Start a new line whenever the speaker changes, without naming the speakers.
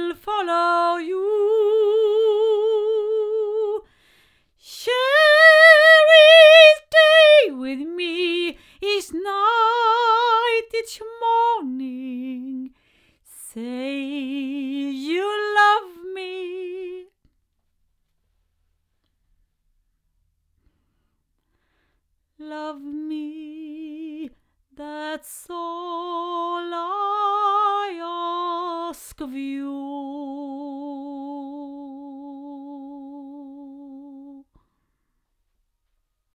will follow you. Share each day with me, each night, each morning. Say you love me. Love me, that's all I ask of you.